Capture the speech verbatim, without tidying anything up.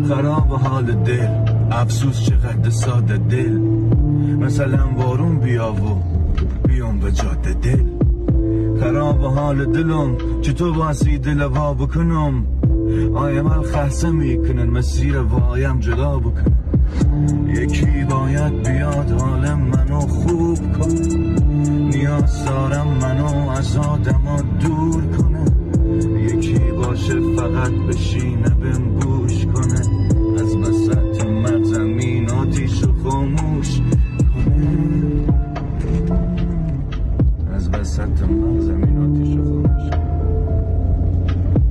خراب حال دل، افسوس چقدر ساده دل. مثلا بارون بیا و بیام به جاده دل. خراب حال دلم چطور باسی دل وا بکنم. آیم الخصه میکنن مسیر وایم جدا بکنم. یکی باید بیاد حال منو خوب کن. نیاز دارم منو از آدما دور